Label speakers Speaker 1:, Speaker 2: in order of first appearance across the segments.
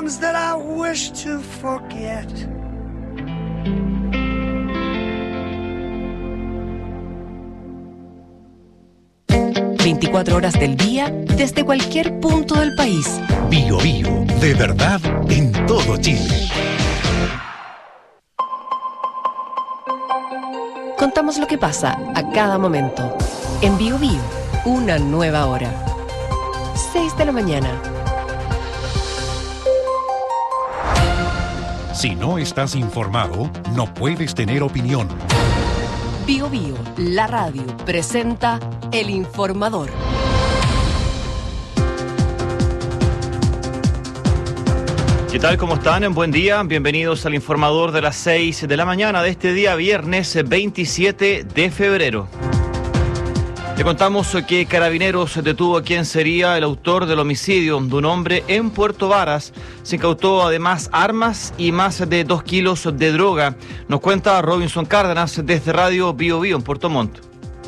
Speaker 1: ones that I wish to forget.
Speaker 2: 24 horas del día, desde cualquier punto del país.
Speaker 3: Bio Bio, de verdad en todo Chile.
Speaker 2: Contamos lo que pasa a cada momento. En Bio Bio, una nueva hora. 6 de la mañana.
Speaker 3: Si no estás informado, no puedes tener opinión.
Speaker 2: Bio Bio, la radio, presenta El Informador.
Speaker 4: ¿Qué tal? ¿Cómo están? Buen día. Bienvenidos al Informador de las 6 de la mañana de este día, viernes 27 de febrero. Le contamos que Carabineros detuvo a quien sería el autor del homicidio de un hombre en Puerto Varas. Se incautó además armas y más de 2 kilos de droga. Nos cuenta Robinson Cárdenas desde Radio Bio Bio en Puerto Montt.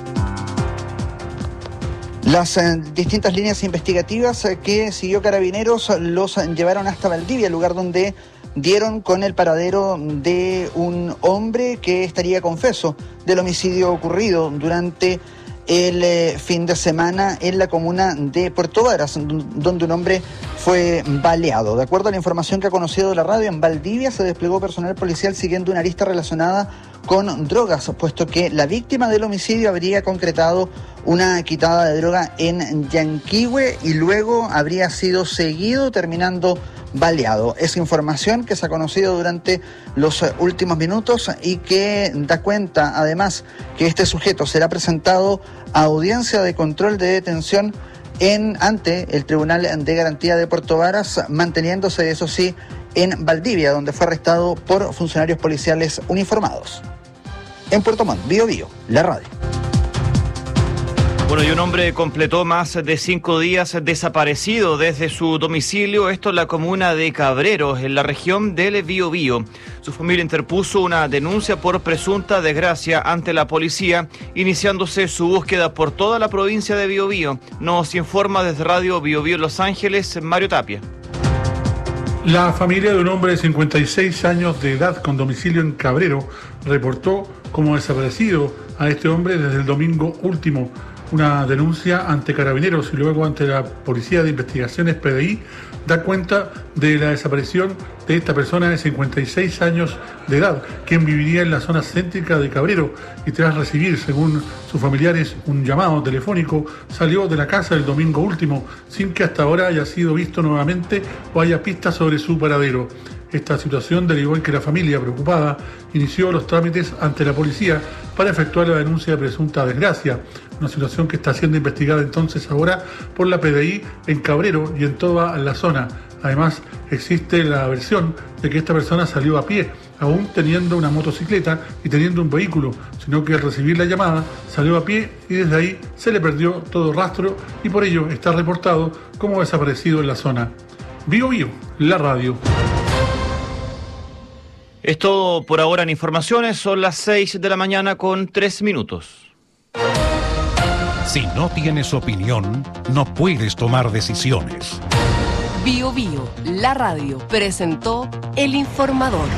Speaker 5: Las distintas líneas investigativas que siguió Carabineros los llevaron hasta Valdivia, lugar donde dieron con el paradero de un hombre que estaría confeso del homicidio ocurrido durante el fin de semana en la comuna de Puerto Varas, donde un hombre fue baleado. De acuerdo a la información que ha conocido la radio, en Valdivia se desplegó personal policial siguiendo una arista relacionada con drogas, puesto que la víctima del homicidio habría concretado una quitada de droga en Yanquihue y luego habría sido seguido terminando baleado. Es información que se ha conocido durante los últimos minutos y que da cuenta además que este sujeto será presentado a audiencia de control de detención ante el Tribunal de Garantía de Puerto Varas, manteniéndose, eso sí, en Valdivia, donde fue arrestado por funcionarios policiales uniformados. En Puerto Montt, Bio Bio, la radio.
Speaker 4: Bueno, y un hombre completó más de 5 días desaparecido desde su domicilio, esto en la comuna de Cabreros, en la región del Biobío. Su familia interpuso una denuncia por presunta desgracia ante la policía, iniciándose su búsqueda por toda la provincia de Biobío. Nos informa desde Radio Bio Bio Los Ángeles, Mario Tapia.
Speaker 6: La familia de un hombre de 56 años de edad con domicilio en Cabrero reportó como desaparecido a este hombre desde el domingo último. Una denuncia ante Carabineros y luego ante la Policía de Investigaciones PDI da cuenta de la desaparición de esta persona de 56 años de edad, quien viviría en la zona céntrica de Cabrero y tras recibir, según sus familiares, un llamado telefónico, salió de la casa el domingo último, sin que hasta ahora haya sido visto nuevamente o haya pistas sobre su paradero. Esta situación derivó en que la familia, preocupada, inició los trámites ante la policía para efectuar la denuncia de presunta desgracia, una situación que está siendo investigada entonces ahora por la PDI en Cabrero y en toda la zona. Además, existe la versión de que esta persona salió a pie, aún teniendo una motocicleta y teniendo un vehículo, sino que al recibir la llamada salió a pie y desde ahí se le perdió todo rastro y por ello está reportado como desaparecido en la zona. Bio Bio, la radio.
Speaker 4: Es todo por ahora en informaciones, son las 6 de la mañana con 3 minutos.
Speaker 3: Si no tienes opinión, no puedes tomar decisiones.
Speaker 2: Bio Bio, la radio, presentó El Informador.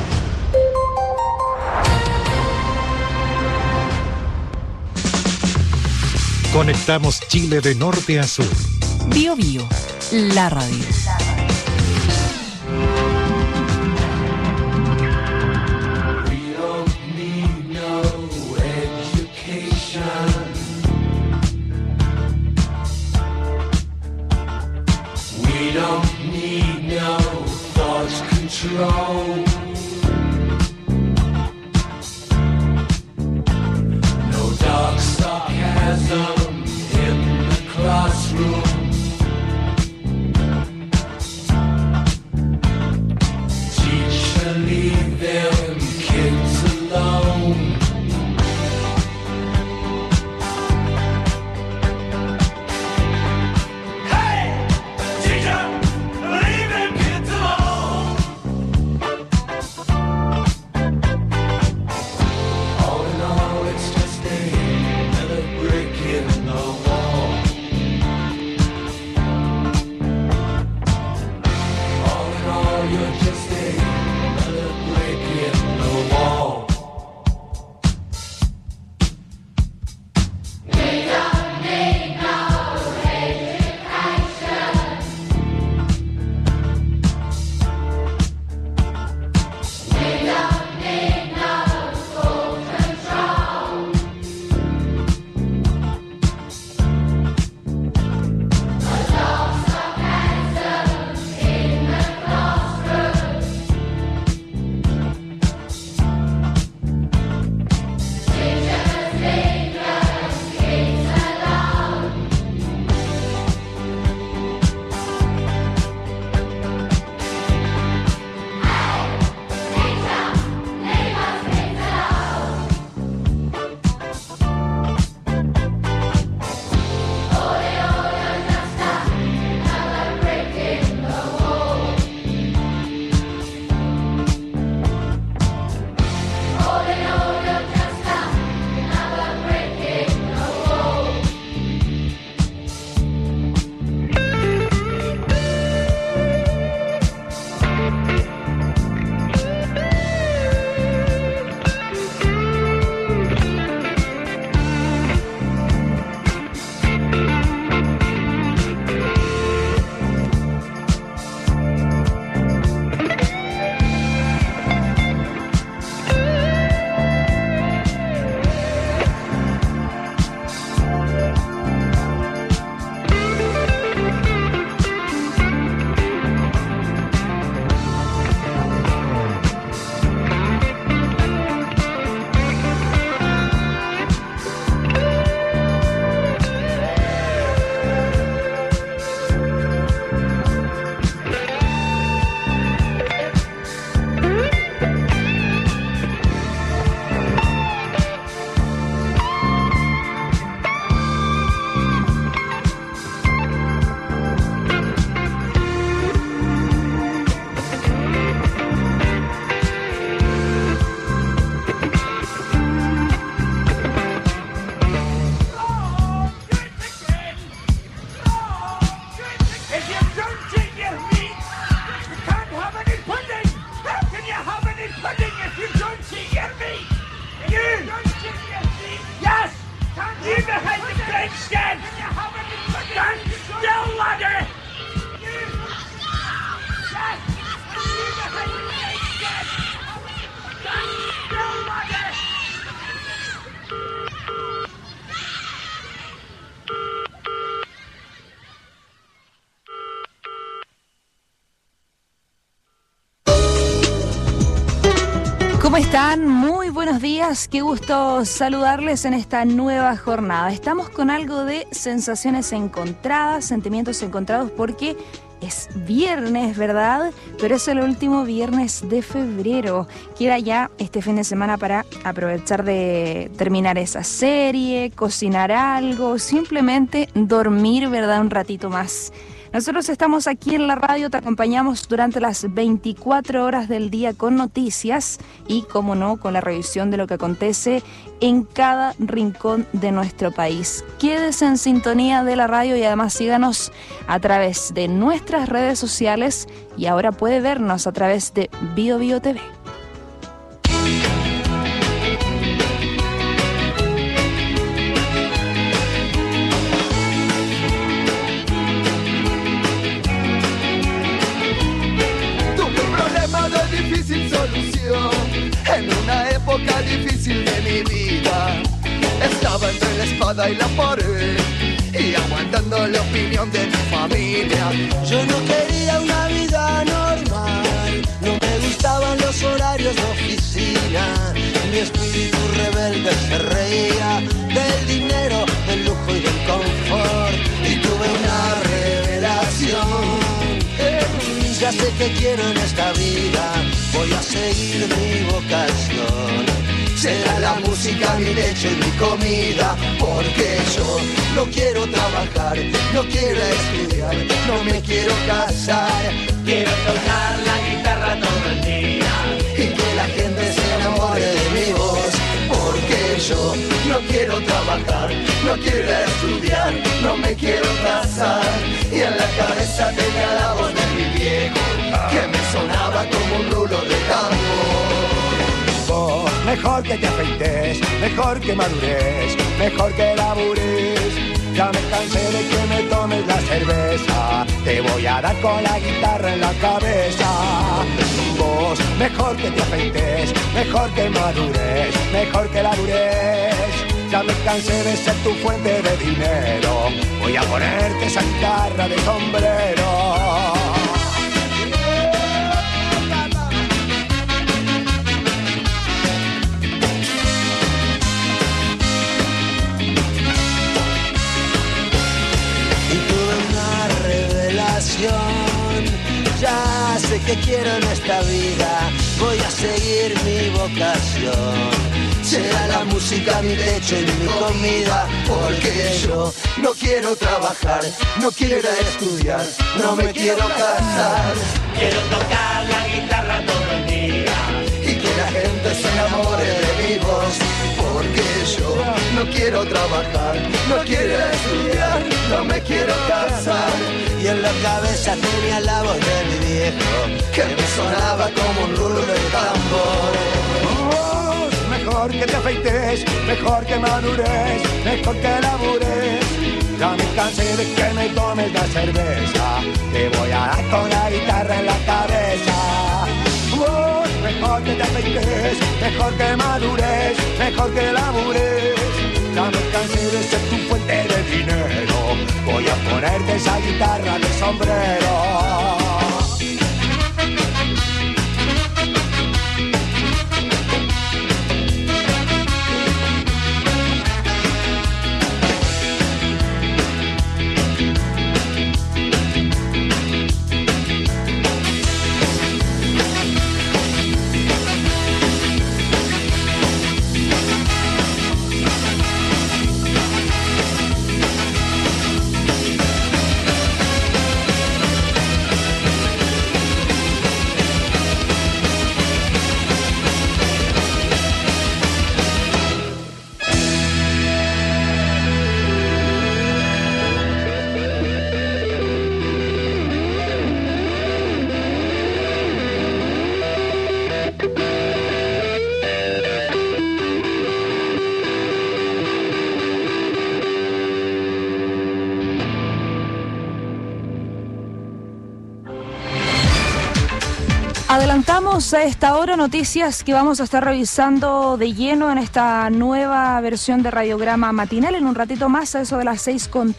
Speaker 3: Conectamos Chile de norte a sur.
Speaker 2: Bio Bio, la radio.
Speaker 7: We don't need no thought control. No dark sarcasm in the classroom. Teacher, leave them kids alone.
Speaker 8: ¿Cómo están? Muy buenos días, qué gusto saludarles en esta nueva jornada. Estamos con algo de sensaciones encontradas, sentimientos encontrados porque es viernes, ¿verdad? Pero es el último viernes de febrero. Queda ya este fin de semana para aprovechar de terminar esa serie, cocinar algo, simplemente dormir, ¿verdad? Un ratito más. Nosotros estamos aquí en la radio, te acompañamos durante las 24 horas del día con noticias y, como no, con la revisión de lo que acontece en cada rincón de nuestro país. Quédese en sintonía de la radio y además síganos a través de nuestras redes sociales y ahora puede vernos a través de BioBio TV.
Speaker 9: En una época difícil de mi vida, estaba entre la espada y la pared y aguantando la opinión de mi familia. Yo no quería una vida normal, no me gustaban los horarios de oficina. Mi espíritu rebelde se reía del dinero, del lujo y del confort, y tuve una revelación. Ya sé que quiero en esta vida, voy a seguir mi vocación. Será la música mi lecho y mi comida, porque yo no quiero trabajar, no quiero estudiar, no me quiero casar. Quiero tocar la guitarra todo el día y que la gente se enamore de mi voz, porque yo no quiero trabajar, no quiero estudiar, no me quiero casar. Y en la cabeza tenía la voz de mi viejo, que me sonaba como un rulo de tambor. Vos, mejor que te afeites, mejor que madures, mejor que labures. Ya me cansé de que me tomes la cerveza, te voy a dar con la guitarra en la cabeza. Vos, mejor que te afeites, mejor que madures, mejor que labures. Ya me cansé de ser tu fuente de dinero, voy a ponerte esa guitarra de sombrero. Ya sé que quiero en esta vida, voy a seguir mi vocación. Será la música mi techo y mi comida, porque yo no quiero trabajar, no quiero estudiar, no me quiero casar. Quiero tocar la guitarra todo el día y que la gente se enamore de mi voz, porque yo no quiero trabajar, no quiero estudiar, no me quiero casar. Y en la cabeza tenía la voz de mi viejo, que me sonaba como un rulo de tambor. Vos, mejor que te afeites, mejor que madures, mejor que labures. Ya me cansé de que me tomes la cerveza, te voy a dar con la guitarra en la cabeza. Vos, mejor que te afeites, mejor que madures, mejor que labures. Ya me cansé de ser tu fuente de dinero, voy a ponerte esa guitarra de sombrero.
Speaker 8: Adelantamos a esta hora noticias que vamos a estar revisando de lleno en esta nueva versión de Radiograma Matinal en un ratito más, a eso de las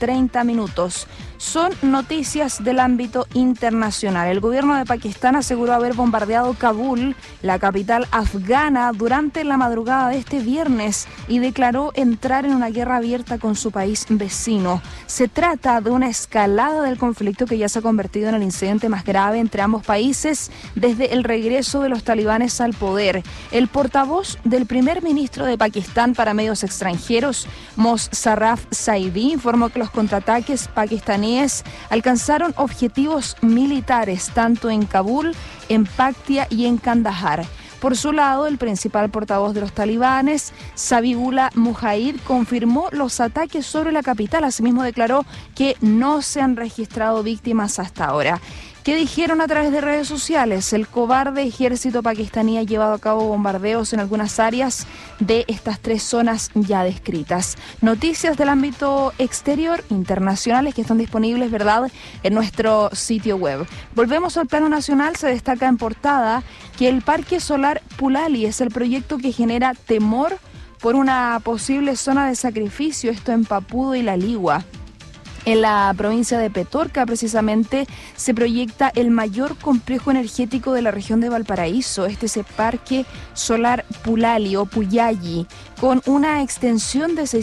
Speaker 8: 6:30. Son noticias del ámbito internacional. El gobierno de Pakistán aseguró haber bombardeado Kabul, la capital afgana, durante la madrugada de este viernes y declaró entrar en una guerra abierta con su país vecino. Se trata de una escalada del conflicto que ya se ha convertido en el incidente más grave entre ambos países desde el regreso de los talibanes al poder. El portavoz del primer ministro de Pakistán para medios extranjeros, Mosharraf Saidi, informó que los contraataques pakistaníes alcanzaron objetivos militares tanto en Kabul, en Paktia y en Kandahar. Por su lado, el principal portavoz de los talibanes, Zabihullah Mujahid, confirmó los ataques sobre la capital. Asimismo, declaró que no se han registrado víctimas hasta ahora. ¿Qué dijeron a través de redes sociales? El cobarde ejército pakistaní ha llevado a cabo bombardeos en algunas áreas de estas 3 zonas ya descritas. Noticias del ámbito exterior, internacionales, que están disponibles, ¿verdad?, en nuestro sitio web. Volvemos al plano nacional. Se destaca en portada que el Parque Solar Pulali es el proyecto que genera temor por una posible zona de sacrificio, esto en Papudo y La Ligua. En la provincia de Petorca, precisamente, se proyecta el mayor complejo energético de la región de Valparaíso. Este es el Parque Solar Pulali o Puyalli, con una extensión de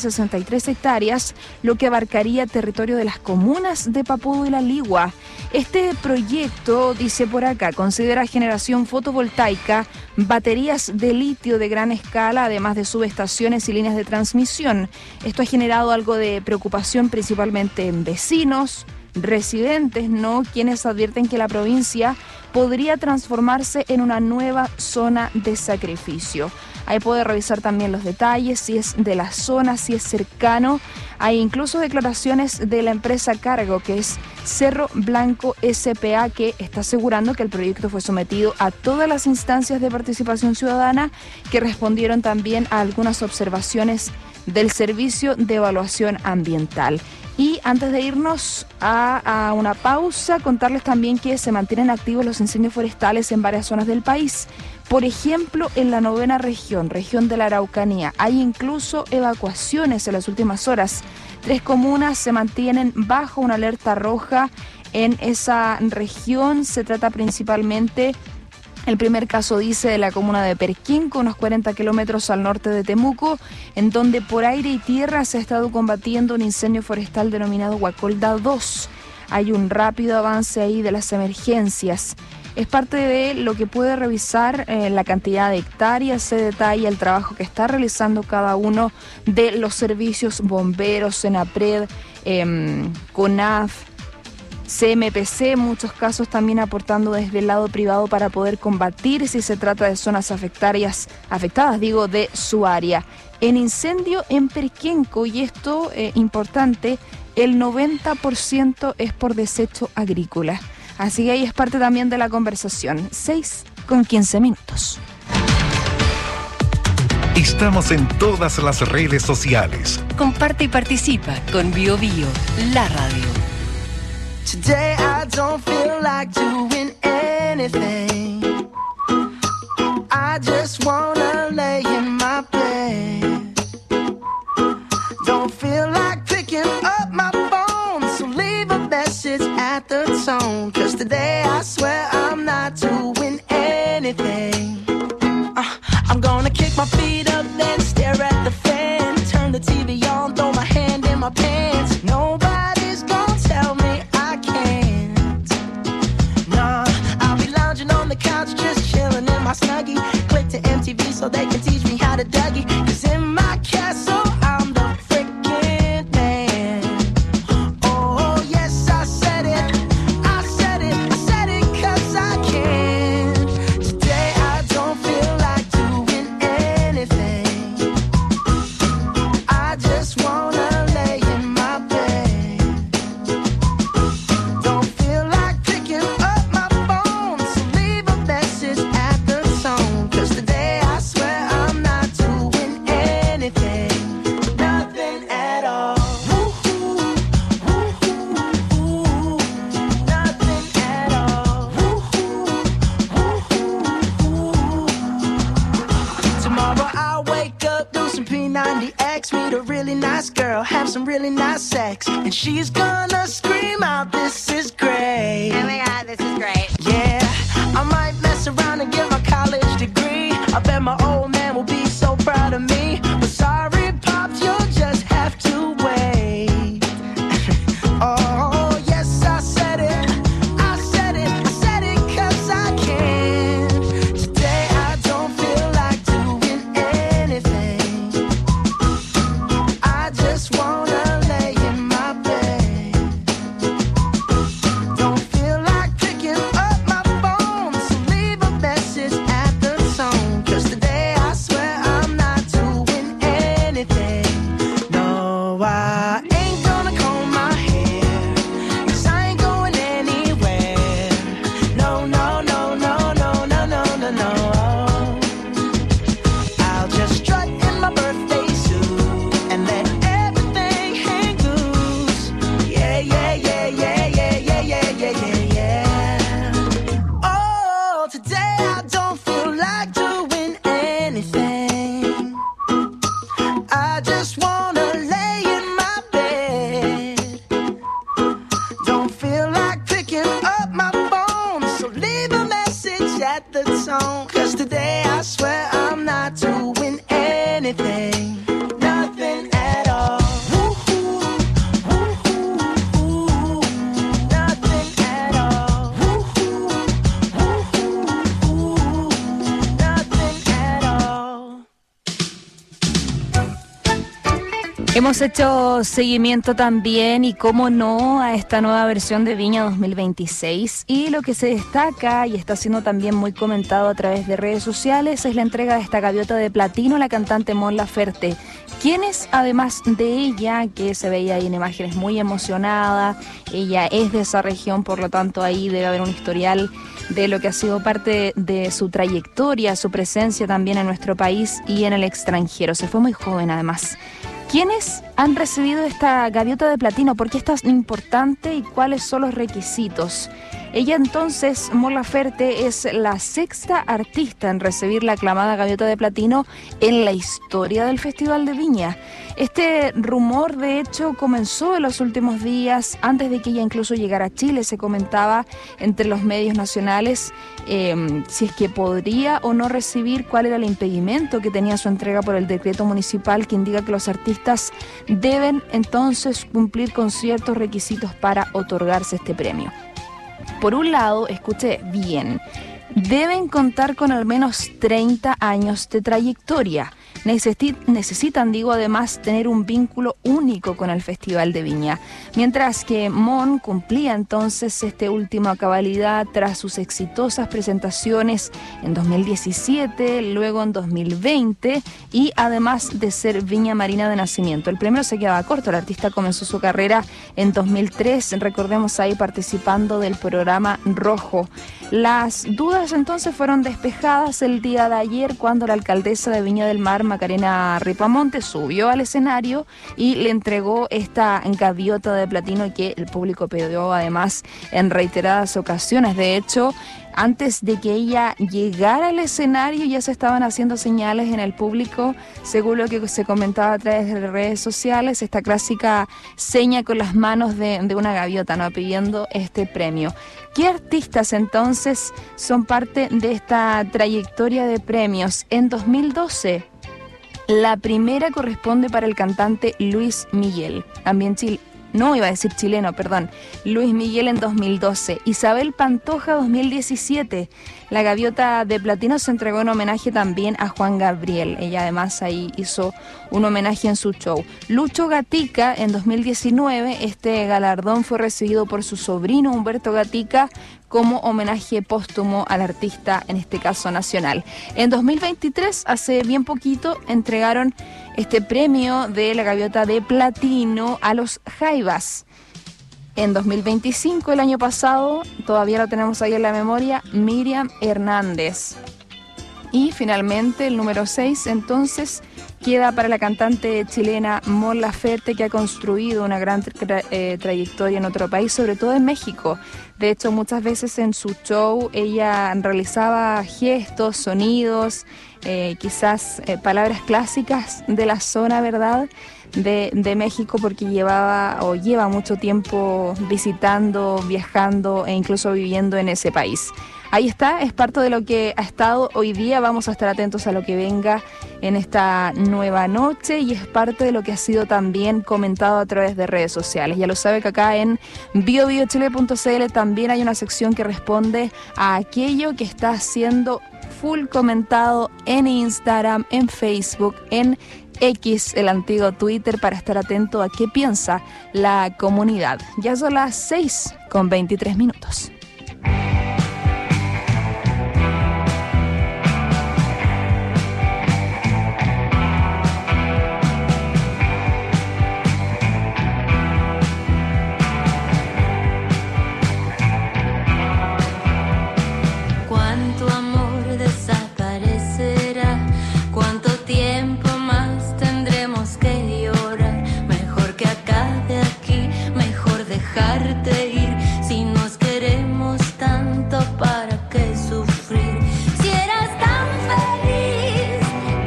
Speaker 8: 663 hectáreas, lo que abarcaría territorio de las comunas de Papudo y La Ligua. Este proyecto, dice por acá, considera generación fotovoltaica, baterías de litio de gran escala, además de subestaciones y líneas de transmisión. Esto ha generado algo de preocupación principalmente en vecinos, residentes, ¿no?, quienes advierten que la provincia podría transformarse en una nueva zona de sacrificio. Ahí puede revisar también los detalles, si es de la zona, si es cercano. Hay incluso declaraciones de la empresa cargo, que es Cerro Blanco S.p.A., que está asegurando que el proyecto fue sometido a todas las instancias de participación ciudadana, que respondieron también a algunas observaciones del Servicio de Evaluación Ambiental. Y antes de irnos a una pausa, contarles también que se mantienen activos los incendios forestales en varias zonas del país. Por ejemplo, en la 9ª región de la Araucanía, hay incluso evacuaciones en las últimas horas. 3 comunas se mantienen bajo una alerta roja en esa región. Se trata principalmente, el primer caso dice, de la comuna de Perquinco, unos 40 kilómetros al norte de Temuco, en donde por aire y tierra se ha estado combatiendo un incendio forestal denominado Guacolda 2. Hay un rápido avance ahí de las emergencias. Es parte de lo que puede revisar la cantidad de hectáreas, se detalla el trabajo que está realizando cada uno de los servicios bomberos, Senapred, CONAF, CMPC, en muchos casos también aportando desde el lado privado para poder combatir si se trata de zonas afectadas de su área. En incendio en Perquenco, y esto importante, el 90% es por desecho agrícola. Así que ahí es parte también de la conversación. 6:15.
Speaker 3: Estamos en todas las redes sociales.
Speaker 2: Comparte y participa con BioBio, la radio.
Speaker 9: Today I don't feel like doing anything. I just wanna lay in my bed. Don't feel like picking up my phone, so leave a message at the tone. 'Cause today I swear I'm not doing anything. I'm gonna kick my feet up, then stare at the fan. Turn the TV on, throw my hand in my pants. Nobody's gonna tell me I can't. Nah, I'll be lounging on the couch, just chilling in my Snuggie. Click to MTV so they can teach me how to Dougie. 'Cause in my castle I'm the freaking man. Oh yes, I said it, 'cause
Speaker 1: some really nice sex, and she's gonna scream out, "This is great."
Speaker 10: Oh my God, this is great.
Speaker 1: Yeah, I might mess around and get my college degree. I bet my old man will be so proud of me. But sorry, Pops, you'll just have to wait. Oh, yes, I said it. I said it. I said it 'cause I can. Today I don't feel like doing anything. I just wanna lay in my bed. Don't feel like picking up my phone, so leave a message at the tone. 'Cause today I swear I'm not doing anything. No, I ain't gonna comb my hair, 'cause I ain't going anywhere. No, no, no, no, no, no, no, no, no. I'll just strut in my birthday suit and let everything hang loose. Yeah, yeah, yeah, yeah, yeah, yeah, yeah, yeah, yeah, yeah. Oh, today I don't feel like doing anything. I just wanna lay in my bed. Don't feel like picking up my phone, so leave a message at the tone. 'Cause today I swear I'm not doing anything. Nothing at all. Woo-hoo, woo-hoo, woo-hoo. Nothing at all. Woo-hoo, woo-hoo, woo-hoo. Nothing at all.
Speaker 8: Hemos hecho seguimiento también y cómo no a esta nueva versión de Viña 2026, y lo que se destaca y está siendo también muy comentado a través de redes sociales es la entrega de esta gaviota de platino a la cantante Mon Laferte, quienes además de ella, que se veía ahí en imágenes muy emocionada, ella es de esa región, por lo tanto ahí debe haber un historial de lo que ha sido parte de su trayectoria, su presencia también en nuestro país y en el extranjero. Se fue muy joven además. ¿Quiénes han recibido esta gaviota de platino? ¿Por qué es tan importante y cuáles son los requisitos? Ella entonces, Mon Laferte, es la sexta artista en recibir la aclamada gaviota de platino en la historia del Festival de Viña. Este rumor, de hecho, comenzó en los últimos días, antes de que ella incluso llegara a Chile. Se comentaba entre los medios nacionales si es que podría o no recibir, cuál era el impedimento que tenía su entrega por el decreto municipal que indica que los artistas deben entonces cumplir con ciertos requisitos para otorgarse este premio. Por un lado, escuche bien, deben contar con al menos 30 años de trayectoria. Necesitan, además, tener un vínculo único con el Festival de Viña. Mientras que Mon cumplía entonces este último a cabalidad tras sus exitosas presentaciones en 2017, luego en 2020 y además de ser Viña Marina de nacimiento. El premio se quedaba corto, el artista comenzó su carrera en 2003, recordemos ahí participando del programa Rojo. Las dudas entonces fueron despejadas el día de ayer cuando la alcaldesa de Viña del Mar, Macarena Ripamonte, subió al escenario y le entregó esta gaviota de platino que el público pidió además en reiteradas ocasiones. De hecho, antes de que ella llegara al escenario ya se estaban haciendo señales en el público, según lo que se comentaba a través de redes sociales, esta clásica seña con las manos de una gaviota, ¿no?, pidiendo este premio. ¿Qué artistas entonces son parte de esta trayectoria de premios? En 2012, la primera corresponde para el cantante Luis Miguel, también Luis Miguel en 2012. Isabel Pantoja 2017. La gaviota de platino se entregó en homenaje también a Juan Gabriel. Ella además ahí hizo un homenaje en su show. Lucho Gatica en 2019. Este galardón fue recibido por su sobrino Humberto Gatica como homenaje póstumo al artista, en este caso nacional. En 2023, hace bien poquito, entregaron este premio de la gaviota de platino a los Jaivas. En 2025, el año pasado, todavía lo tenemos ahí en la memoria, Miriam Hernández. Y finalmente, el número 6, entonces, queda para la cantante chilena Mon Laferte, que ha construido una gran trayectoria en otro país, sobre todo en México. De hecho, muchas veces en su show ella realizaba gestos, sonidos, quizás palabras clásicas de la zona, ¿verdad?, de México porque lleva mucho tiempo visitando, viajando e incluso viviendo en ese país. Ahí está, es parte de lo que ha estado hoy día. Vamos a estar atentos a lo que venga en esta nueva noche y es parte de lo que ha sido también comentado a través de redes sociales. Ya lo sabe que acá en biobiochile.cl también hay una sección que responde a aquello que está siendo full comentado en Instagram, en Facebook, en X, el antiguo Twitter, para estar atento a qué piensa la comunidad. Ya son las 6:23.
Speaker 10: Cuánto amor desaparecerá, cuánto tiempo más tendremos que llorar. Mejor que acabe aquí, mejor dejarte ir. Si nos queremos tanto, ¿para qué sufrir? Si eras tan feliz,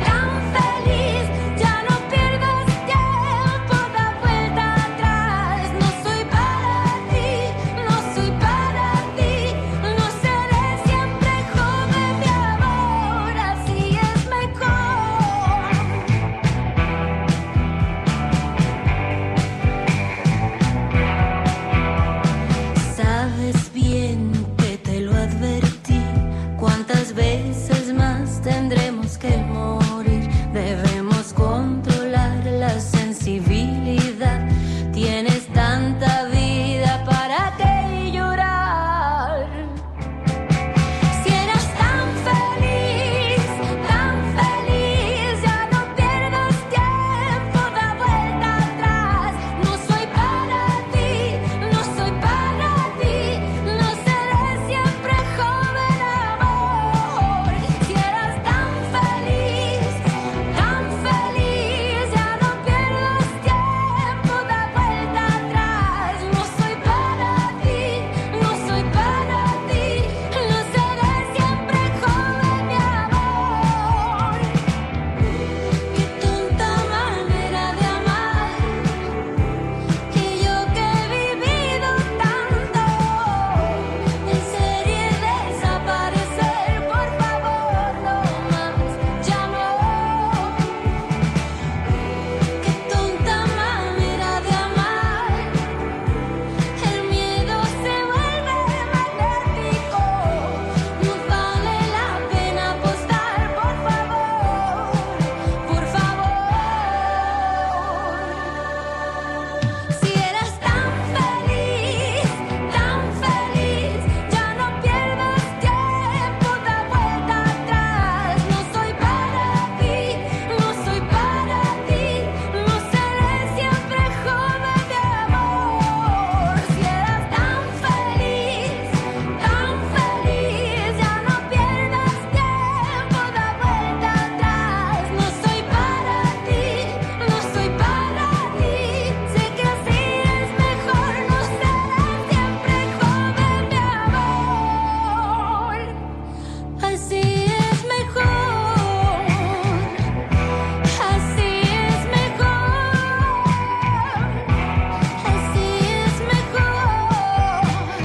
Speaker 10: ya no pierdas tiempo, da vuelta atrás. No soy para ti, no soy para ti, no seré siempre joven, mi amor, así es mejor. Sabes bien que te lo advertí, cuántas veces más tendremos que morir. Debemos controlar la sensibilidad. Tienes tanta vida, ¿para qué llorar? Si eras tan feliz, ya no pierdas tiempo, da vuelta atrás. No soy para ti, no soy para ti, no seré siempre joven, amor. Si eras tan feliz, ya no pierdas tiempo, da vuelta atrás. No soy para ti, no soy para ti, no seré siempre joven, mi amor. Qué tonta manera de amar, que yo que he vivido tanto, en serie desaparecer, por favor, no más, ya no. Qué tonta manera de amar, el miedo se vuelve magnético, no vale la pena apostar, por favor, por favor. Si eras tan feliz, ya no pierdas tiempo, da vuelta atrás. No soy para ti, no soy para ti, no seré siempre joven, mi amor. Si eras tan feliz, ya no pierdas tiempo, da vuelta atrás. No soy para ti, no soy para ti, sé que así es mejor, no seré siempre joven, mi amor. Así es mejor, así es mejor, así es mejor.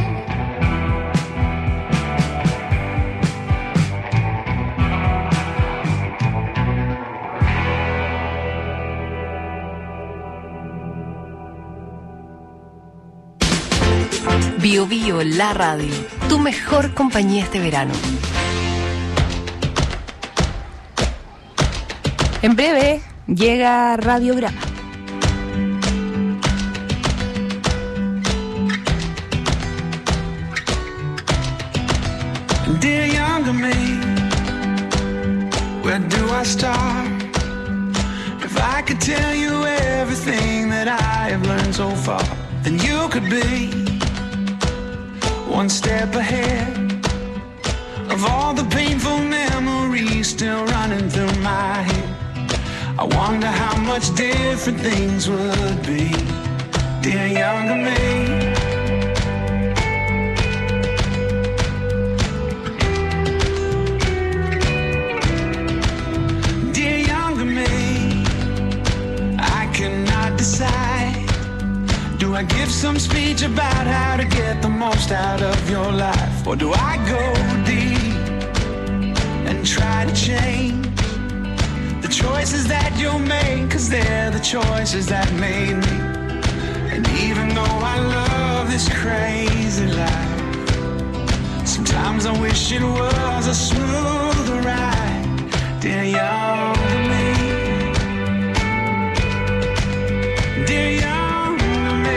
Speaker 2: Bio Bio, la radio, tu mejor compañía este verano.
Speaker 8: En breve llega Radiograma.
Speaker 7: Dear younger me, where do I start? If I could tell you everything that I have learned so far, then you could be one step ahead of all the painful memories still running through my head. I wonder how much different things would be, dear younger me. Dear younger me, I cannot how to get the most out of your life? Or do I go deep and try to change the choices that you make? 'Cause they're the choices that made me. And even though I love this crazy life, sometimes I wish it was a smoother ride. Dear younger me, dear younger me.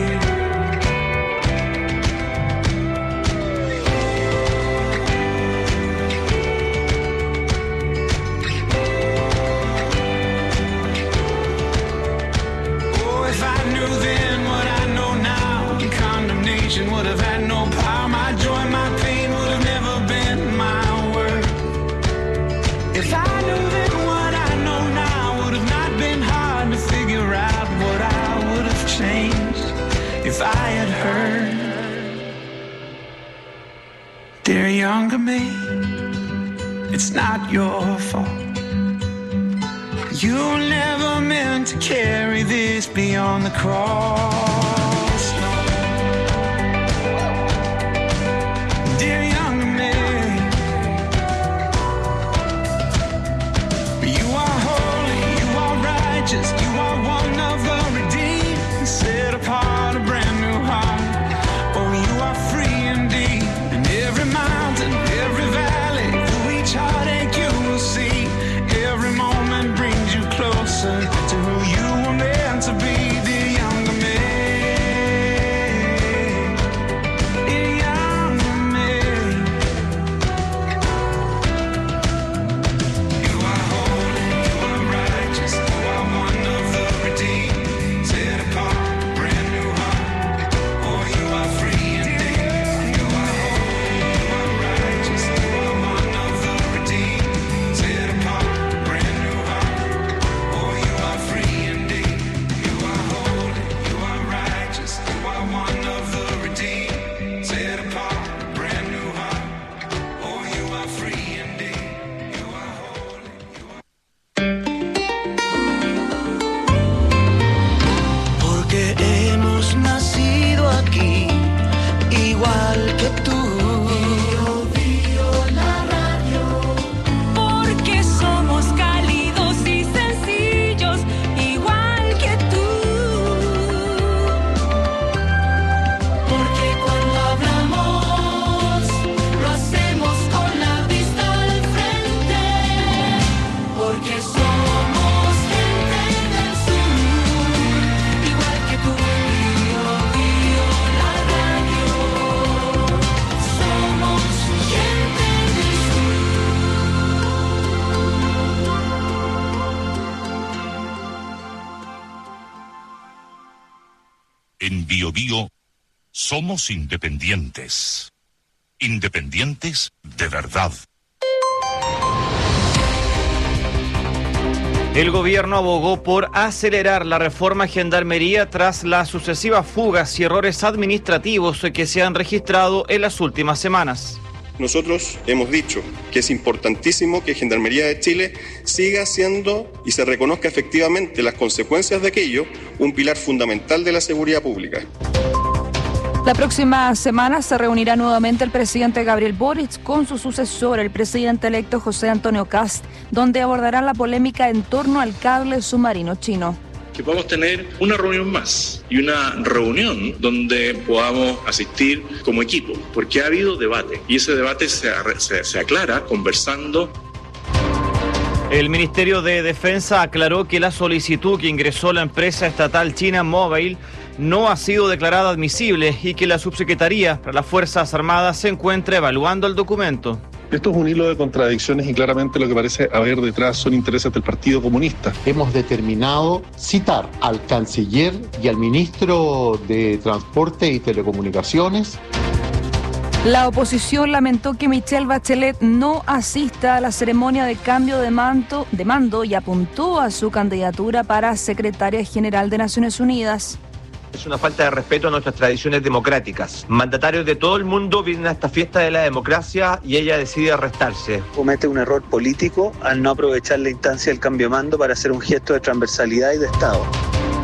Speaker 7: Oh, if I knew then what I know now, condemnation would have had no power. My joy, my pain would have never been my worth. If I knew then what I know now, would have not been hard to figure out what I would have changed if I had heard. Dear younger me, it's not your fault. You never meant to carry this beyond the cross. No. Dear younger me, you are holy, you are righteous, you are one of the redeemed, set apart a brand new heart. Oh, you are free indeed. And every mountain, every valley, through each heartache you will see. Every moment brings you closer to who you were meant to be. Dear younger me, dear younger me. You are holy, you are righteous, you are one of the redeemed, set apart, brand new heart. Oh, you are free indeed. You are holy, you are righteous, you are one of the redeemed, set apart, brand new heart. Oh, you are free indeed. You are holy, you are righteous, you are one of the redeemed, set apart, brand new heart. Oh, you are free indeed. You are holy, you are.
Speaker 9: Porque hemos nacido aquí, igual que tú.
Speaker 10: Porque somos cálidos y sencillos, igual que tú. Porque cuando hablamos, lo hacemos con la vista al frente. Porque somos gente del sur, igual que tú. La radio. Somos gente del sur.
Speaker 3: En Bio Bio somos independientes. Independientes de verdad.
Speaker 4: El gobierno abogó por acelerar la reforma a Gendarmería tras las sucesivas fugas y errores administrativos que se han registrado en las últimas semanas.
Speaker 11: Nosotros hemos dicho que es importantísimo que Gendarmería de Chile siga siendo y se reconozca efectivamente las consecuencias de aquello un pilar fundamental de la seguridad pública.
Speaker 8: La próxima semana se reunirá nuevamente el presidente Gabriel Boric con su sucesor, el presidente electo José Antonio Kast, donde abordarán la polémica en torno al cable submarino chino.
Speaker 12: Que podamos tener una reunión más y una reunión donde podamos asistir como equipo, porque ha habido debate y ese debate se aclara conversando.
Speaker 4: El Ministerio de Defensa aclaró que la solicitud que ingresó la empresa estatal China Mobile no ha sido declarada admisible y que la Subsecretaría para las Fuerzas Armadas se encuentra evaluando el documento.
Speaker 13: Esto es un hilo de contradicciones y claramente lo que parece haber detrás son intereses del Partido Comunista.
Speaker 14: Hemos determinado citar al canciller y al ministro de Transporte y Telecomunicaciones.
Speaker 8: La oposición lamentó que Michelle Bachelet no asista a la ceremonia de cambio de mando y apuntó a su candidatura para secretaria general de Naciones Unidas.
Speaker 15: Es una falta de respeto a nuestras tradiciones democráticas. Mandatarios de todo el mundo vienen a esta fiesta de la democracia y ella decide arrestarse.
Speaker 16: Comete un error político al no aprovechar la instancia del cambio de mando para hacer un gesto de transversalidad y de Estado.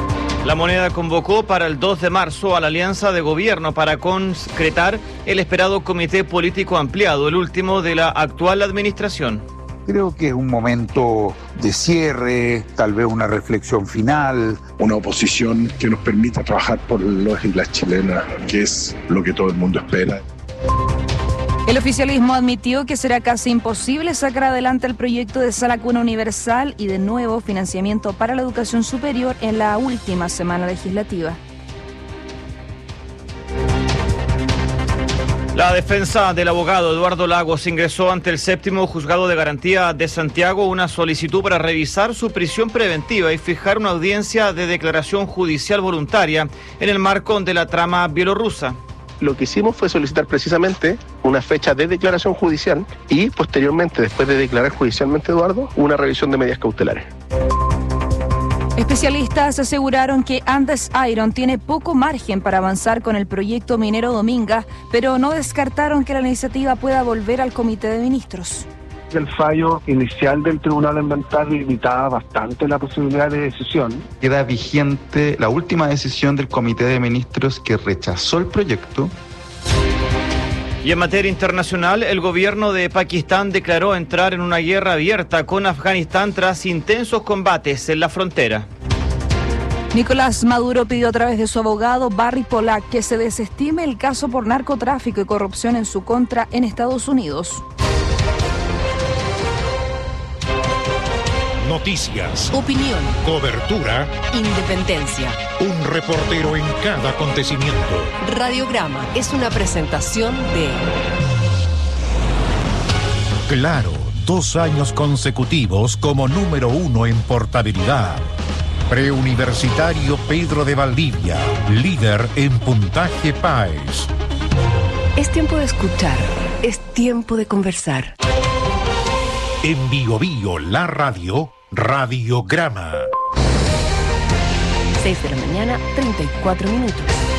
Speaker 4: La Moneda convocó para el 2 de marzo a la Alianza de Gobierno para concretar el esperado comité político ampliado, el último de la actual administración.
Speaker 17: Creo que es un momento de cierre, tal vez una reflexión final.
Speaker 13: Una oposición que nos permita trabajar por los y las chilenas, que es lo que todo el mundo espera.
Speaker 8: El oficialismo admitió que será casi imposible sacar adelante el proyecto de sala cuna universal y de nuevo financiamiento para la educación superior en la última semana legislativa.
Speaker 4: La defensa del abogado Eduardo Lagos ingresó ante el 7º Juzgado de Garantía de Santiago una solicitud para revisar su prisión preventiva y fijar una audiencia de declaración judicial voluntaria en el marco de la trama bielorrusa.
Speaker 18: Lo que hicimos fue solicitar precisamente una fecha de declaración judicial y posteriormente, después de declarar judicialmente a Eduardo, una revisión de medidas cautelares.
Speaker 8: Especialistas aseguraron que Andes Iron tiene poco margen para avanzar con el proyecto minero Dominga, pero no descartaron que la iniciativa pueda volver al Comité de Ministros.
Speaker 19: El fallo inicial del Tribunal Ambiental limitaba bastante la posibilidad de decisión.
Speaker 20: Queda vigente la última decisión del Comité de Ministros que rechazó el proyecto.
Speaker 4: Y en materia internacional, el gobierno de Pakistán declaró entrar en una guerra abierta con Afganistán tras intensos combates en la frontera.
Speaker 8: Nicolás Maduro pidió a través de su abogado Barry Polak que se desestime el caso por narcotráfico y corrupción en su contra en Estados Unidos.
Speaker 3: Noticias,
Speaker 2: Opinión,
Speaker 3: cobertura,
Speaker 2: independencia.
Speaker 3: un reportero en cada acontecimiento.
Speaker 2: Radiograma es una presentación de
Speaker 3: Claro, 2 años consecutivos como número 1 en portabilidad. Preuniversitario Pedro de Valdivia, líder en puntaje PAES.
Speaker 2: Es tiempo de escuchar, es tiempo de conversar.
Speaker 3: En Bio Bio, la radio, Radiograma.
Speaker 2: 6 de la mañana, 34 minutos.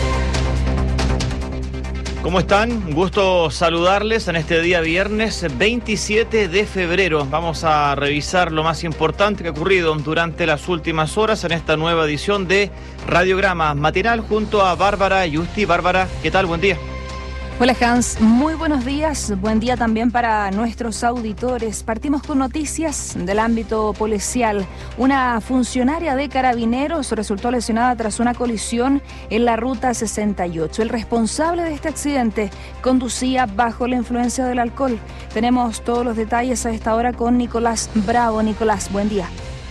Speaker 4: ¿Cómo están? Un gusto saludarles en este día viernes 27 de febrero. Vamos a revisar lo más importante que ha ocurrido durante las últimas horas en esta nueva edición de Radiograma Matinal junto a Bárbara Yusti. Bárbara, ¿qué tal? Buen día.
Speaker 8: Hola Hans, muy buenos días, buen día también para nuestros auditores. Partimos con noticias del ámbito policial. Una funcionaria de Carabineros resultó lesionada tras una colisión en la ruta 68. El responsable de este accidente conducía bajo la influencia del alcohol. Tenemos todos los detalles a esta hora con Nicolás Bravo. Nicolás, buen día.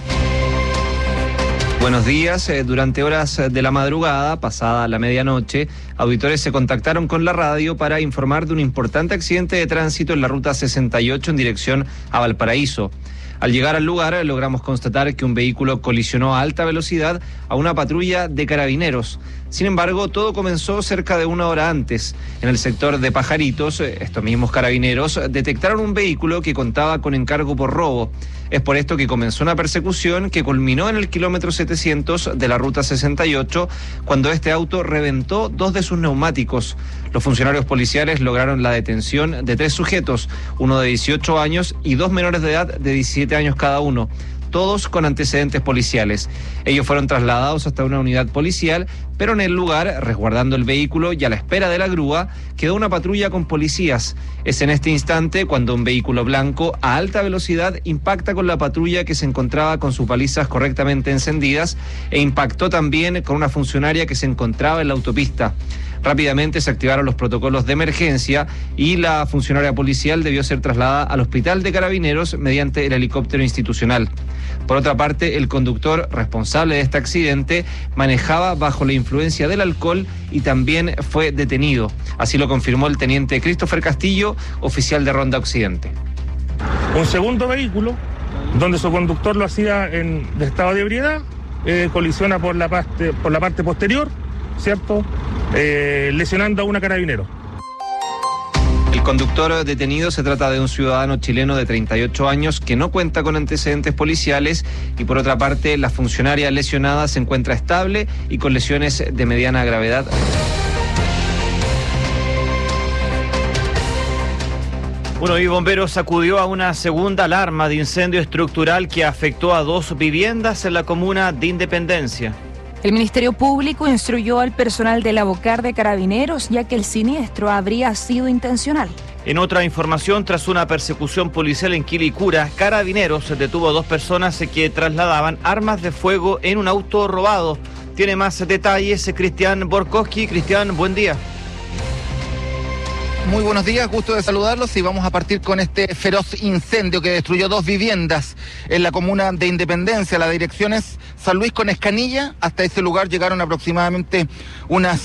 Speaker 21: Buenos días. Durante horas de la madrugada, pasada la medianoche, auditores se contactaron con la radio para informar de un importante accidente de tránsito en la ruta 68 en dirección a Valparaíso. Al llegar al lugar, logramos constatar que un vehículo colisionó a alta velocidad a una patrulla de Carabineros. Sin embargo, todo comenzó cerca de 1 hora antes. En el sector de Pajaritos, estos mismos Carabineros detectaron un vehículo que contaba con encargo por robo. Es por esto que comenzó una persecución que culminó en el kilómetro 700 de la ruta 68, cuando este auto reventó 2 de sus neumáticos. Los funcionarios policiales lograron la detención de 3 sujetos, uno de 18 años y 2 menores de edad de 17 años cada uno, todos con antecedentes policiales. Ellos fueron trasladados hasta una unidad policial, pero en el lugar, resguardando el vehículo y a la espera de la grúa, quedó una patrulla con policías. Es en este instante cuando un vehículo blanco a alta velocidad impacta con la patrulla que se encontraba con sus balizas correctamente encendidas e impactó también con una funcionaria que se encontraba en la autopista. Rápidamente se activaron los protocolos de emergencia y la funcionaria policial debió ser trasladada al hospital de Carabineros mediante el helicóptero institucional. Por otra parte, el conductor responsable de este accidente manejaba bajo la influencia del alcohol y también fue detenido. Así lo confirmó el teniente Christopher Castillo, oficial de Ronda Occidente.
Speaker 22: Un segundo vehículo, donde su conductor lo hacía de estado de ebriedad, colisiona por la parte posterior, ¿cierto? Lesionando a una carabinero.
Speaker 21: El conductor detenido se trata de un ciudadano chileno de 38 años que no cuenta con antecedentes policiales y por otra parte la funcionaria lesionada se encuentra estable y con lesiones de mediana gravedad.
Speaker 4: Bueno, y bomberos acudió a una segunda alarma de incendio estructural que afectó a 2 viviendas en la comuna de Independencia.
Speaker 8: El Ministerio Público instruyó al personal de la Bocar de Carabineros, ya que el siniestro habría sido intencional.
Speaker 4: En otra información, tras una persecución policial en Quilicura, Carabineros detuvo a 2 personas que trasladaban armas de fuego en un auto robado. Tiene más detalles Cristian Borkowski. Cristian, buen día.
Speaker 5: Muy buenos días, gusto de saludarlos y vamos a partir con este feroz incendio que destruyó 2 viviendas en la comuna de Independencia. La dirección es San Luis con Escanilla. Hasta ese lugar llegaron aproximadamente unas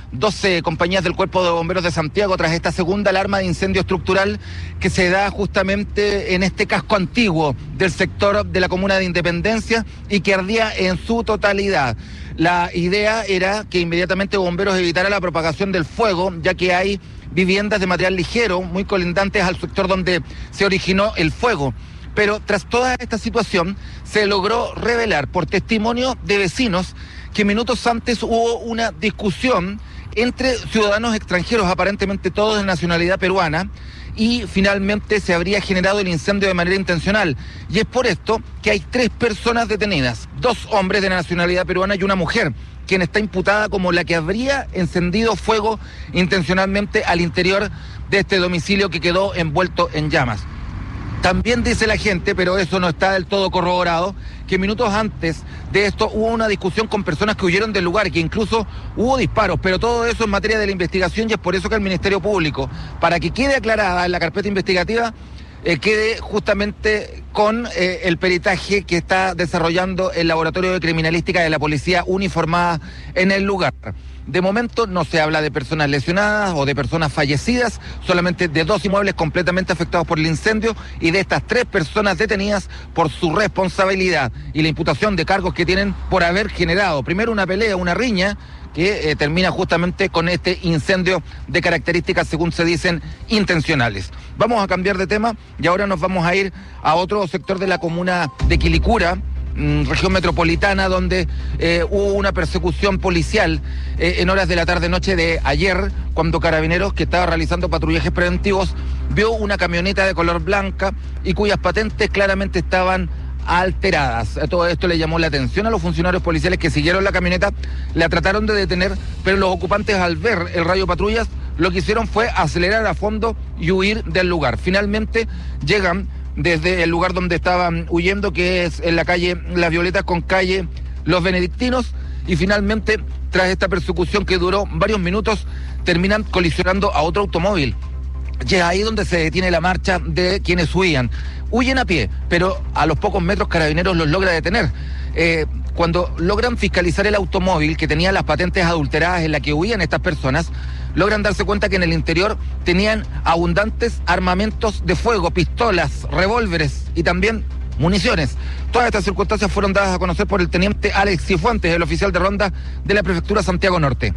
Speaker 5: 12 compañías del Cuerpo de Bomberos de Santiago tras esta segunda alarma de incendio estructural que se da justamente en este casco antiguo del sector de la comuna de Independencia y que ardía en su totalidad. La idea era que inmediatamente Bomberos evitara la propagación del fuego, ya que hay viviendas de material ligero muy colindantes al sector donde se originó el fuego. Pero tras toda esta situación se logró revelar por testimonio de vecinos que minutos antes hubo una discusión entre ciudadanos extranjeros, aparentemente todos de nacionalidad peruana, y finalmente se habría generado el incendio de manera intencional. Y es por esto que hay 3 personas detenidas, 2 hombres de nacionalidad peruana y una mujer, quien está imputada como la que habría encendido fuego intencionalmente al interior de este domicilio que quedó envuelto en llamas. También dice la gente, pero eso no está del todo corroborado, que minutos antes de esto hubo una discusión con personas que huyeron del lugar, que incluso hubo disparos, pero todo eso en materia de la investigación y es por eso que el Ministerio Público, para que quede aclarada en la carpeta investigativa, quede justamente con el peritaje que está desarrollando el Laboratorio de Criminalística de la Policía uniformada en el lugar. De momento no se habla de personas lesionadas o de personas fallecidas, solamente de 2 inmuebles completamente afectados por el incendio y de estas 3 personas detenidas por su responsabilidad y la imputación de cargos que tienen por haber generado primero una pelea, una riña, que termina justamente con este incendio de características, según se dicen, intencionales. Vamos a cambiar de tema y ahora nos vamos a ir a otro sector de la comuna de Quilicura, región metropolitana, donde hubo una persecución policial en horas de la tarde-noche de ayer, cuando Carabineros, que estaba realizando patrullajes preventivos, vio una camioneta de color blanca y cuyas patentes claramente estaban alteradas. Todo esto le llamó la atención a los funcionarios policiales que siguieron la camioneta, la trataron de detener, pero los ocupantes, al ver el radio patrullas, lo que hicieron fue acelerar a fondo y huir del lugar. Finalmente llegan desde el lugar donde estaban huyendo, que es en la calle Las Violetas con calle Los Benedictinos, y finalmente, tras esta persecución que duró varios minutos, terminan colisionando a otro automóvil. Y es ahí donde se detiene la marcha de quienes huían. Huyen a pie, pero a los pocos metros Carabineros los logra detener. Cuando logran fiscalizar el automóvil que tenía las patentes adulteradas en la que huían estas personas, logran darse cuenta que en el interior tenían abundantes armamentos de fuego, pistolas, revólveres y también municiones. Todas estas circunstancias fueron dadas a conocer por el teniente Alex Cifuentes, el oficial de ronda de la Prefectura Santiago Norte.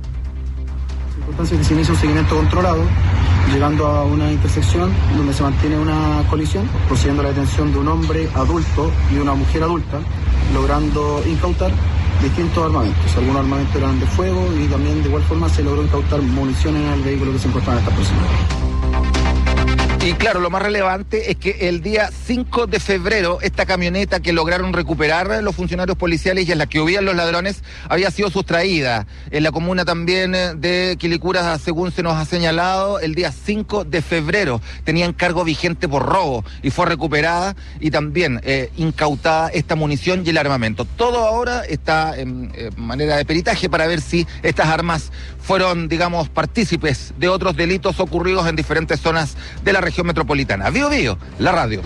Speaker 6: Circunstancias que se inicia un seguimiento controlado, llegando a una intersección donde se mantiene una colisión, procediendo a la detención de un hombre adulto y una mujer adulta, logrando incautar distintos armamentos. Algunos armamentos eran de fuego y también de igual forma se logró incautar municiones en el vehículo que se encontraban estas personas.
Speaker 5: Y claro, lo más relevante es que el día 5 de febrero, esta camioneta que lograron recuperar los funcionarios policiales y en la que huían los ladrones, había sido sustraída. En la comuna también de Quilicura, según se nos ha señalado, el día 5 de febrero tenían cargo vigente por robo y fue recuperada y también incautada esta munición y el armamento. Todo ahora está en manera de peritaje para ver si estas armas fueron, digamos, partícipes de otros delitos ocurridos en diferentes zonas de la región metropolitana. Bío Bío, la radio.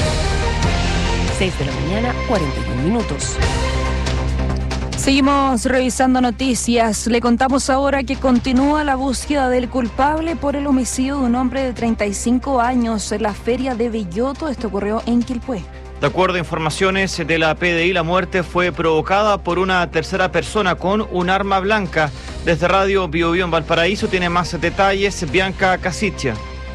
Speaker 2: 6 de la mañana, 41 minutos.
Speaker 8: Seguimos revisando noticias. Le contamos ahora que continúa la búsqueda del culpable por el homicidio de un hombre de 35 años en la feria de Belloto. Esto ocurrió en Quilpué.
Speaker 4: De acuerdo a informaciones de la PDI, la muerte fue provocada por una tercera persona con un arma blanca. Desde Radio Bío Bío en Valparaíso tiene más detalles Bianca Casitia.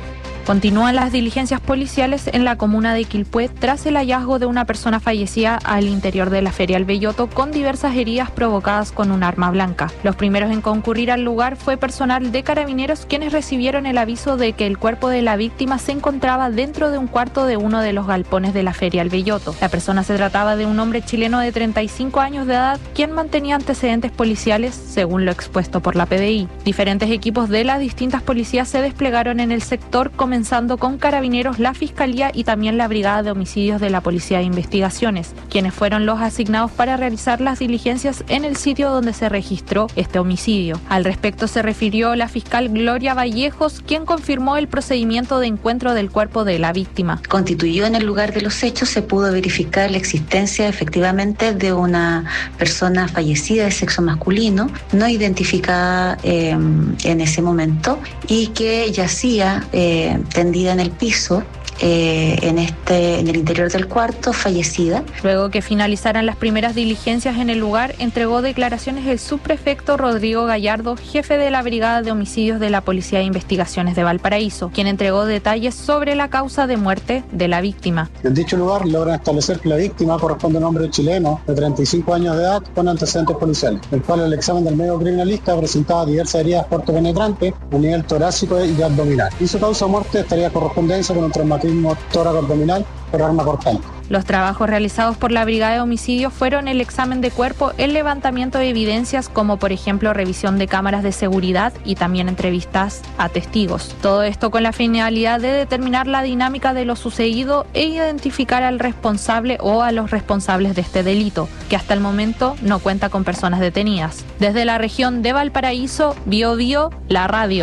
Speaker 1: Continúan las diligencias policiales en la comuna de Quilpué tras el hallazgo de una persona fallecida al interior de la Feria El Belloto con diversas heridas provocadas con un arma blanca. Los primeros en concurrir al lugar fue personal de Carabineros, quienes recibieron el aviso de que el cuerpo de la víctima se encontraba dentro de un cuarto de uno de los galpones de la Feria El Belloto. La persona se trataba de un hombre chileno de 35 años de edad, quien mantenía antecedentes policiales, según lo expuesto por la PDI. Diferentes equipos de las distintas policías se desplegaron en el sector, comenzando con Carabineros, la Fiscalía y también la Brigada de Homicidios de la Policía de Investigaciones, quienes fueron los asignados para realizar las diligencias en el sitio donde se registró este homicidio. Al respecto se refirió la fiscal Gloria Vallejos, quien confirmó el procedimiento de encuentro del cuerpo de la víctima.
Speaker 7: Constituyó en el lugar de los hechos, se pudo verificar la existencia efectivamente de una persona fallecida de sexo masculino, no identificada en ese momento, y que yacía tendida en el piso, en el interior del cuarto, fallecida.
Speaker 1: Luego que finalizaran las primeras diligencias en el lugar, entregó declaraciones el subprefecto Rodrigo Gallardo, jefe de la Brigada de Homicidios de la Policía de Investigaciones de Valparaíso, quien entregó detalles sobre la causa de muerte de la víctima.
Speaker 23: En dicho lugar logran establecer que la víctima corresponde a un hombre chileno de 35 años de edad con antecedentes policiales, el cual el examen del médico criminalista presentaba diversas heridas cortopenetrantes a nivel torácico y abdominal, y su causa de muerte estaría correspondencia con un traumatismo tóraco-abdominal por arma cortante.
Speaker 1: Los trabajos realizados por la Brigada de Homicidios fueron el examen de cuerpo, el levantamiento de evidencias como por ejemplo revisión de cámaras de seguridad y también entrevistas a testigos. Todo esto con la finalidad de determinar la dinámica de lo sucedido e identificar al responsable o a los responsables de este delito, que hasta el momento no cuenta con personas detenidas. Desde la región de Valparaíso, Bio Bio, la radio.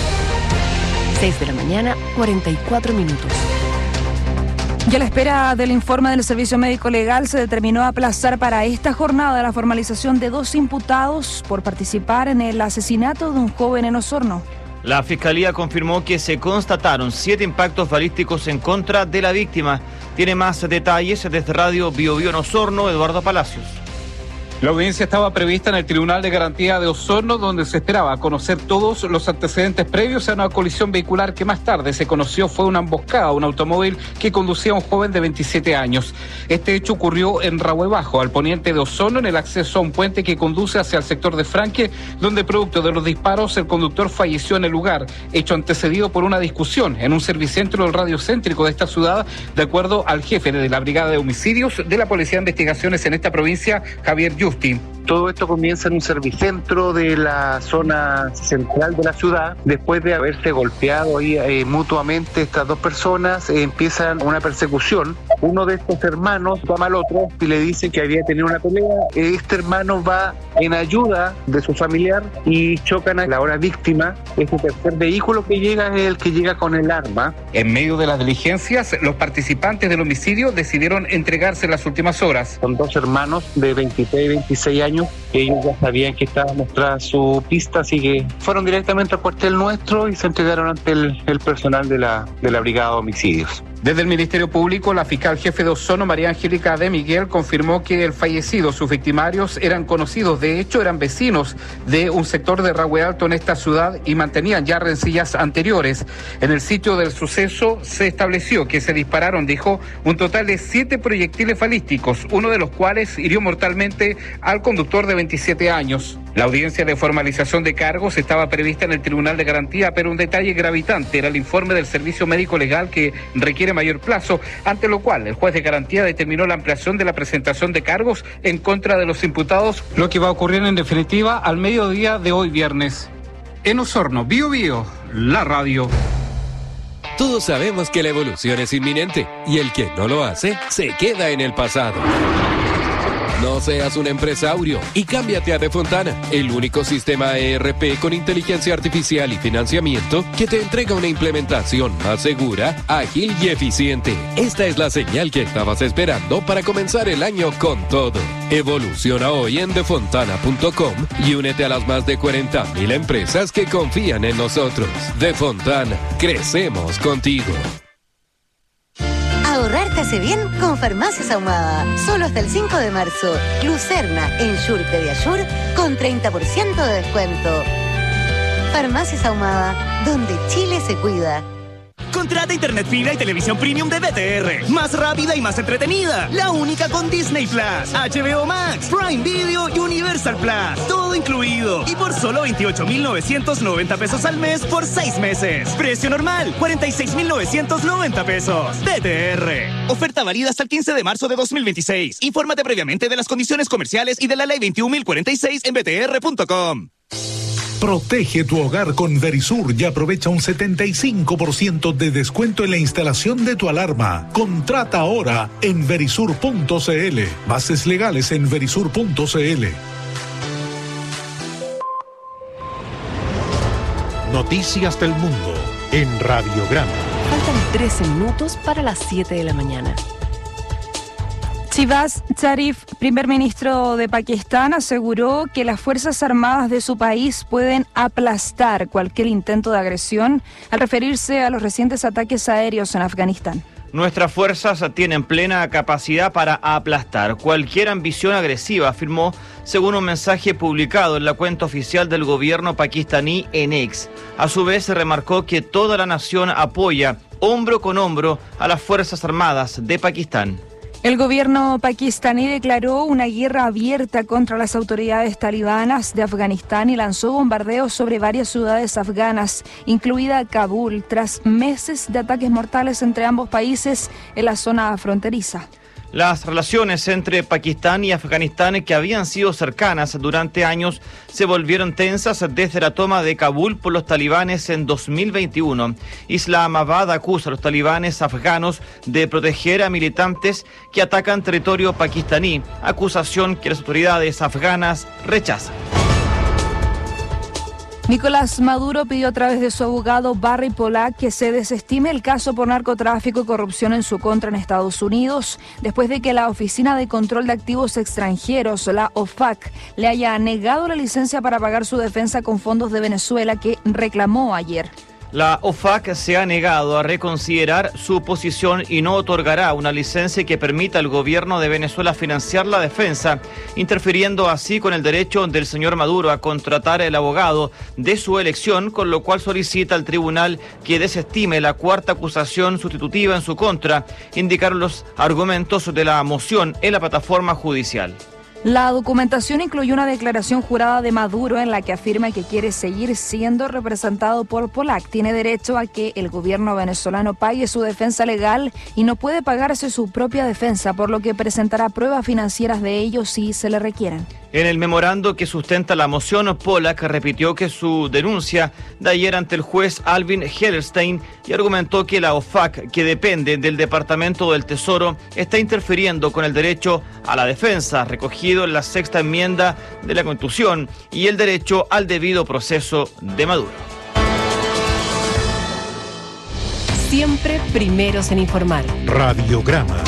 Speaker 2: 6 de la mañana, 44 minutos.
Speaker 8: Y a la espera del informe del Servicio Médico Legal, se determinó aplazar para esta jornada la formalización de 2 imputados por participar en el asesinato de un joven en Osorno.
Speaker 4: La Fiscalía confirmó que se constataron 7 impactos balísticos en contra de la víctima. Tiene más detalles desde Radio Bio Bio en Osorno, Eduardo Palacios.
Speaker 24: La audiencia estaba prevista en el Tribunal de Garantía de Osorno, donde se esperaba conocer todos los antecedentes previos a una colisión vehicular que más tarde se conoció fue una emboscada a un automóvil que conducía a un joven de 27 años. Este hecho ocurrió en Rahue Bajo, al poniente de Osorno, en el acceso a un puente que conduce hacia el sector de Franque, donde producto de los disparos el conductor falleció en el lugar, hecho antecedido por una discusión en un servicentro del radiocéntrico de esta ciudad, de acuerdo al jefe de la Brigada de Homicidios de la Policía de Investigaciones en esta provincia, Javier Justi.
Speaker 18: Todo esto comienza en un servicentro de la zona central de la ciudad. Después de haberse golpeado ahí mutuamente estas dos personas, empiezan una persecución. Uno de estos hermanos llama al otro y le dice que había tenido una pelea. Este hermano va en ayuda de su familiar y chocan a la hora víctima. Este tercer vehículo que llega es el que llega con el arma.
Speaker 24: En medio de las diligencias, los participantes del homicidio decidieron entregarse en las últimas horas.
Speaker 18: Son 2 hermanos de 23 y 26 años. Ellos ya sabían que estábamos tras su pista, así que fueron directamente al cuartel nuestro y se entregaron ante el personal de la Brigada de Homicidios.
Speaker 24: Desde el Ministerio Público, la fiscal jefe de Osorno, María Angélica de Miguel, confirmó que el fallecido, sus victimarios, eran conocidos. De hecho, eran vecinos de un sector de Rahue Alto en esta ciudad y mantenían ya rencillas anteriores. En el sitio del suceso se estableció que se dispararon, dijo, un total de 7 proyectiles balísticos, uno de los cuales hirió mortalmente al conductor de 27 años. La audiencia de formalización de cargos estaba prevista en el Tribunal de Garantía, pero un detalle gravitante era el informe del Servicio Médico Legal que requiere mayor plazo, ante lo cual el juez de garantía determinó la ampliación de la presentación de cargos en contra de los imputados, lo que va a ocurrir en definitiva al mediodía de hoy viernes. En Osorno, Bio Bio, la radio.
Speaker 25: Todos sabemos que la evolución es inminente y el que no lo hace se queda en el pasado. No seas un empresario y cámbiate a Defontana, el único sistema ERP con inteligencia artificial y financiamiento que te entrega una implementación más segura, ágil y eficiente. Esta es la señal que estabas esperando para comenzar el año con todo. Evoluciona hoy en defontana.com y únete a las más de 40,000 empresas que confían en nosotros. Defontana, crecemos contigo.
Speaker 26: Ahorrar te hace bien con Farmacias Ahumada. Solo hasta el 5 de marzo. Lucerna en Shure Pediasure con 30% de descuento. Farmacias Ahumada, donde Chile se cuida.
Speaker 9: Contrata internet fibra y televisión premium de BTR. Más rápida y más entretenida. La única con Disney Plus, HBO Max, Prime Video y Universal Plus. Todo incluido. Y por solo 28,990 pesos al mes por 6 meses. Precio normal, 46,990 pesos. BTR. Oferta válida hasta el 15 de marzo de 2026. Infórmate previamente de las condiciones comerciales y de la ley 21.046 en btr.com.
Speaker 10: Protege tu hogar con Verisur y aprovecha un 75% de descuento en la instalación de tu alarma. Contrata ahora en verisur.cl. Bases legales en verisur.cl.
Speaker 3: Noticias del mundo en Radiograma.
Speaker 2: Faltan 13 minutos para las 7 de la mañana.
Speaker 8: Shehbaz Sharif, primer ministro de Pakistán, aseguró que las Fuerzas Armadas de su país pueden aplastar cualquier intento de agresión al referirse a los recientes ataques aéreos en Afganistán.
Speaker 4: Nuestras fuerzas tienen plena capacidad para aplastar cualquier ambición agresiva, afirmó, según un mensaje publicado en la cuenta oficial del gobierno pakistaní en X. A su vez, se remarcó que toda la nación apoya, hombro con hombro, a las Fuerzas Armadas de Pakistán.
Speaker 8: El gobierno pakistaní declaró una guerra abierta contra las autoridades talibanas de Afganistán y lanzó bombardeos sobre varias ciudades afganas, incluida Kabul, tras meses de ataques mortales entre ambos países en la zona fronteriza.
Speaker 4: Las relaciones entre Pakistán y Afganistán, que habían sido cercanas durante años, se volvieron tensas desde la toma de Kabul por los talibanes en 2021. Islamabad acusa a los talibanes afganos de proteger a militantes que atacan territorio pakistaní, acusación que las autoridades afganas rechazan.
Speaker 8: Nicolás Maduro pidió a través de su abogado Barry Polak que se desestime el caso por narcotráfico y corrupción en su contra en Estados Unidos, después de que la Oficina de Control de Activos Extranjeros, la OFAC, le haya negado la licencia para pagar su defensa con fondos de Venezuela que reclamó ayer.
Speaker 4: La OFAC se ha negado a reconsiderar su posición y no otorgará una licencia que permita al gobierno de Venezuela financiar la defensa, interfiriendo así con el derecho del señor Maduro a contratar el abogado de su elección, con lo cual solicita al tribunal que desestime la cuarta acusación sustitutiva en su contra, indicaron los argumentos de la moción en la plataforma judicial.
Speaker 8: La documentación incluyó una declaración jurada de Maduro en la que afirma que quiere seguir siendo representado por Polak. Tiene derecho a que el gobierno venezolano pague su defensa legal y no puede pagarse su propia defensa, por lo que presentará pruebas financieras de ello si se le requieran.
Speaker 4: En el memorando que sustenta la moción, Polak repitió que su denuncia de ayer ante el juez Alvin Hellerstein y argumentó que la OFAC, que depende del Departamento del Tesoro, está interfiriendo con el derecho a la defensa, recogido en la sexta enmienda de la Constitución, y el derecho al debido proceso de Maduro.
Speaker 2: Siempre primeros en informar.
Speaker 3: Radiograma.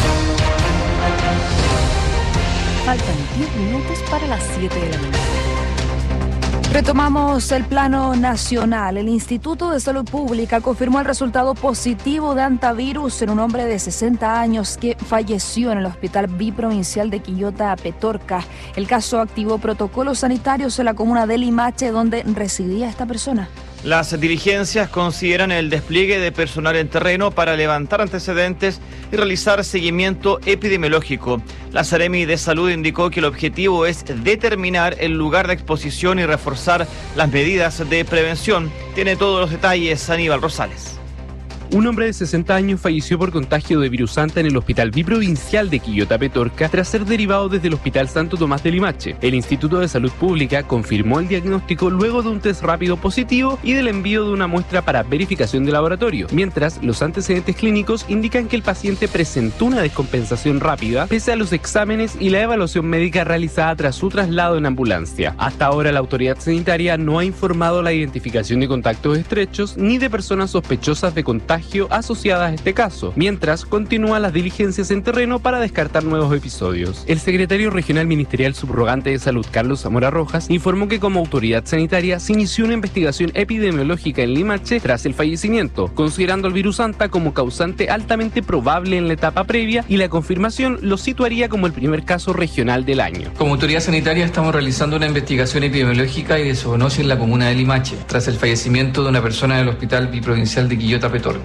Speaker 2: Faltan 10 minutos para las 7 de la mañana.
Speaker 8: Retomamos el plano nacional. El Instituto de Salud Pública confirmó el resultado positivo de antivirus en un hombre de 60 años que falleció en el Hospital Biprovincial de Quillota, Petorca. El caso activó protocolos sanitarios en la comuna de Limache, donde residía esta persona.
Speaker 4: Las diligencias consideran el despliegue de personal en terreno para levantar antecedentes y realizar seguimiento epidemiológico. La Seremi de Salud indicó que el objetivo es determinar el lugar de exposición y reforzar las medidas de prevención. Tiene todos los detalles Aníbal Rosales.
Speaker 11: Un hombre de 60 años falleció por contagio de virus Anta en el Hospital Biprovincial de Quillota, Petorca, tras ser derivado desde el Hospital Santo Tomás de Limache. El Instituto de Salud Pública confirmó el diagnóstico luego de un test rápido positivo y del envío de una muestra para verificación de laboratorio, mientras los antecedentes clínicos indican que el paciente presentó una descompensación rápida pese a los exámenes y la evaluación médica realizada tras su traslado en ambulancia. Hasta ahora la autoridad sanitaria no ha informado la identificación de contactos estrechos ni de personas sospechosas de contagio asociadas a este caso, mientras continúan las diligencias en terreno para descartar nuevos episodios. El secretario regional ministerial subrogante de Salud, Carlos Zamora Rojas, informó que como autoridad sanitaria se inició una investigación epidemiológica en Limache tras el fallecimiento, considerando el virus Anta como causante altamente probable en la etapa previa, y la confirmación lo situaría como el primer caso regional del año.
Speaker 12: Como autoridad sanitaria estamos realizando una investigación epidemiológica y de zoonosis en la comuna de Limache, tras el fallecimiento de una persona del Hospital Biprovincial de Quillota, Petorca.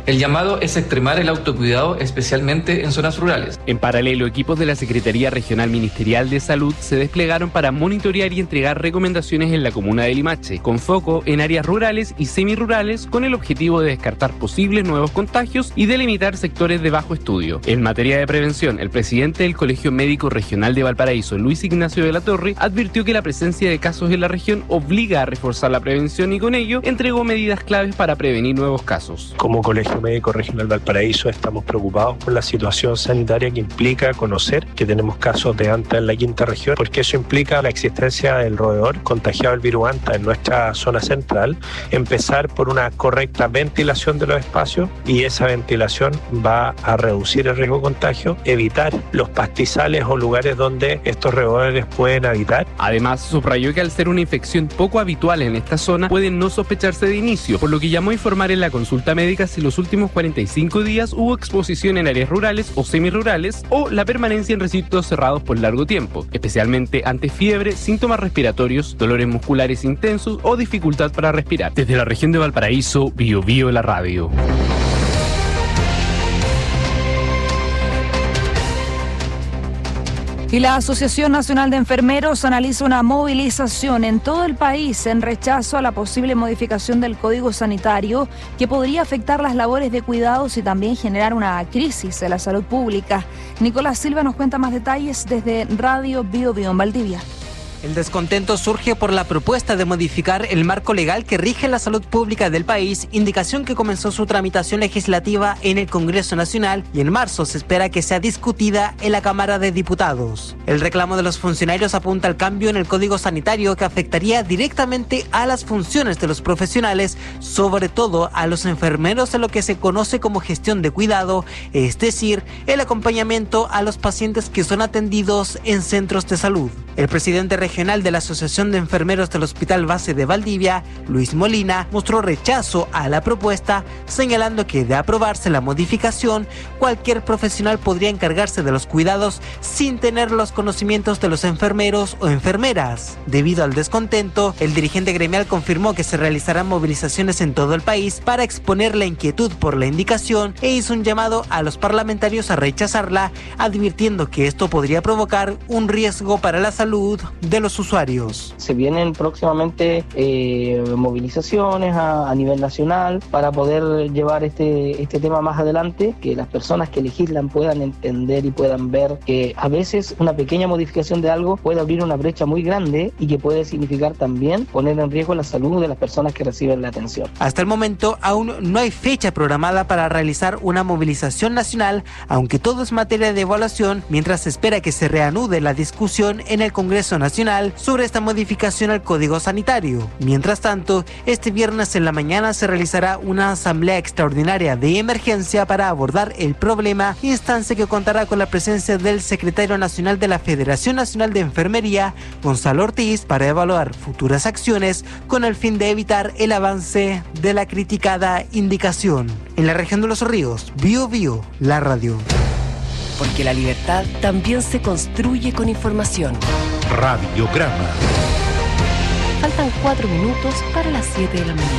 Speaker 12: El llamado es extremar el autocuidado, especialmente en zonas rurales.
Speaker 11: En paralelo, equipos de la Secretaría Regional Ministerial de Salud se desplegaron para monitorear y entregar recomendaciones en la comuna de Limache, con foco en áreas rurales y semirurales, con el objetivo de descartar posibles nuevos contagios y delimitar sectores de bajo estudio. En materia de prevención, el presidente del Colegio Médico Regional de Valparaíso, Luis Ignacio de la Torre, advirtió que la presencia de casos en la región obliga a reforzar la prevención y con ello entregó medidas claves para prevenir nuevos casos.
Speaker 13: Como Colegio Médico Regional Valparaíso estamos preocupados por la situación sanitaria que implica conocer que tenemos casos de anta en la quinta región, porque eso implica la existencia del roedor contagiado del virus anta en nuestra zona central, empezar por una correcta ventilación de los espacios y esa ventilación va a reducir el riesgo de contagio, evitar los pastizales o lugares donde estos roedores pueden habitar.
Speaker 11: Además, subrayó que al ser una infección poco habitual en esta zona, puede no sospecharse de inicio, por lo que llamó a informar en la consulta médica si los últimos 45 días hubo exposición en áreas rurales o semirurales o la permanencia en recintos cerrados por largo tiempo, especialmente ante fiebre, síntomas respiratorios, dolores musculares intensos o dificultad para respirar. Desde la región de Valparaíso, BioBio la radio.
Speaker 8: Y la Asociación Nacional de Enfermeros analiza una movilización en todo el país en rechazo a la posible modificación del Código Sanitario que podría afectar las labores de cuidados y también generar una crisis de la salud pública. Nicolás Silva nos cuenta más detalles desde Radio BioBio en Valdivia.
Speaker 14: El descontento surge por la propuesta de modificar el marco legal que rige la salud pública del país, indicación que comenzó su tramitación legislativa en el Congreso Nacional y en marzo se espera que sea discutida en la Cámara de Diputados. El reclamo de los funcionarios apunta al cambio en el Código Sanitario que afectaría directamente a las funciones de los profesionales, sobre todo a los enfermeros en lo que se conoce como gestión de cuidado, es decir, el acompañamiento a los pacientes que son atendidos en centros de salud. El presidente regional de la Asociación de Enfermeros del Hospital Base de Valdivia, Luis Molina, mostró rechazo a la propuesta, señalando que de aprobarse la modificación, cualquier profesional podría encargarse de los cuidados sin tener los conocimientos de los enfermeros o enfermeras. Debido al descontento, el dirigente gremial confirmó que se realizarán movilizaciones en todo el país para exponer la inquietud por la indicación e hizo un llamado a los parlamentarios a rechazarla, advirtiendo que esto podría provocar un riesgo para la salud de los usuarios.
Speaker 15: Se vienen próximamente movilizaciones a nivel nacional para poder llevar este tema más adelante, que las personas que legislan puedan entender y puedan ver que a veces una pequeña modificación de algo puede abrir una brecha muy grande y que puede significar también poner en riesgo la salud de las personas que reciben la atención.
Speaker 14: Hasta el momento aún no hay fecha programada para realizar una movilización nacional, aunque todo es materia de evaluación, mientras se espera que se reanude la discusión en el Congreso Nacional sobre esta modificación al Código Sanitario. Mientras tanto, este viernes en la mañana se realizará una asamblea extraordinaria de emergencia para abordar el problema, instancia que contará con la presencia del secretario nacional de la Federación Nacional de Enfermería, Gonzalo Ortiz, para evaluar futuras acciones con el fin de evitar el avance de la criticada indicación. En la región de Los Ríos, BioBio, la radio.
Speaker 2: Porque la libertad también se construye con información.
Speaker 3: Radiograma.
Speaker 2: Faltan 4 minutos para las 7 de la mañana.